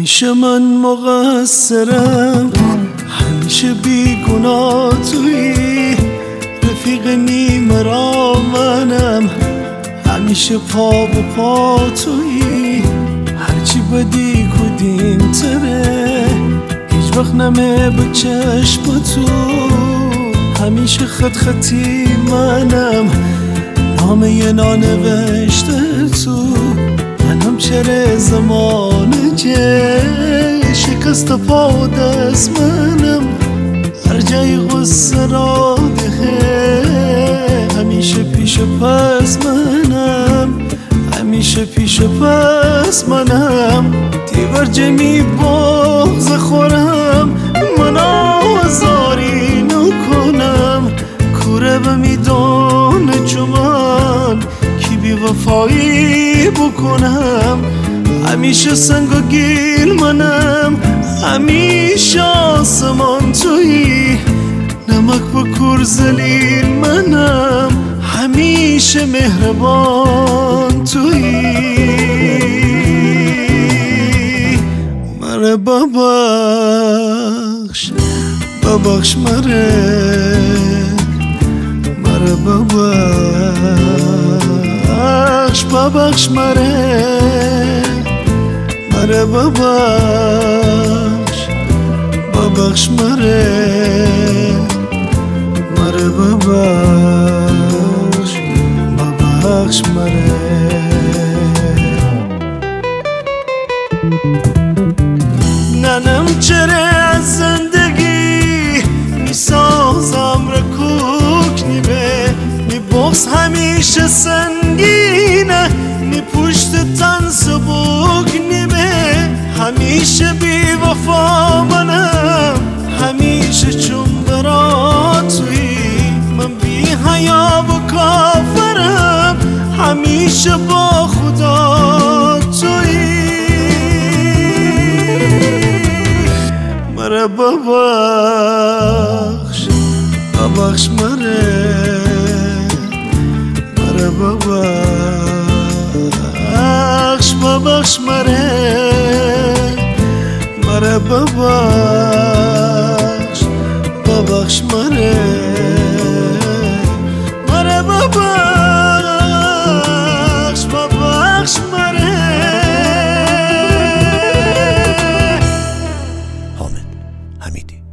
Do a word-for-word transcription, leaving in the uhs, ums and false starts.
همیشه من مقصرم، همیشه بیگناه تویی، رفیق نیمه را منم، همیشه پا به پا تویی، هرچی بدی کدیم تره هیچ وقت نمه به چشم تو، همیشه خط خطی منم، نامه نانوشته تو، منم چره زمانه جه شکست پا و دست منم، هر جای غصه را ده همیشه پیش پس منم، همیشه پیش پس منم، دیور جمی بغض خورم من آزاری نکنم، کوره به میدان چومان کی بی وفایی بکنم، همیشه سنگ و گیل منم، همیشه آسمان تویی، نمک با کور زلیل منم، همیشه مهربان تویی، مره ببخش ببخش مره مره ببخش ببخش مره مره ببخش ببخش مره مره ببخش ببخش مره. ننم چره از زندگی میسازم رکوک نیمه، می بغض همیشه سنگینه، می پشت تن سبوک نیمه، همیشه بی وفا منم، همیشه چون برا تویی، من بی حیا و کافرم، همیشه با خدا تویی، مره ببخش ببخش مره مره ببخش ببخش مره مره ببخش ببخش مره مره ببخش ببخش مره. حامد حمیدی.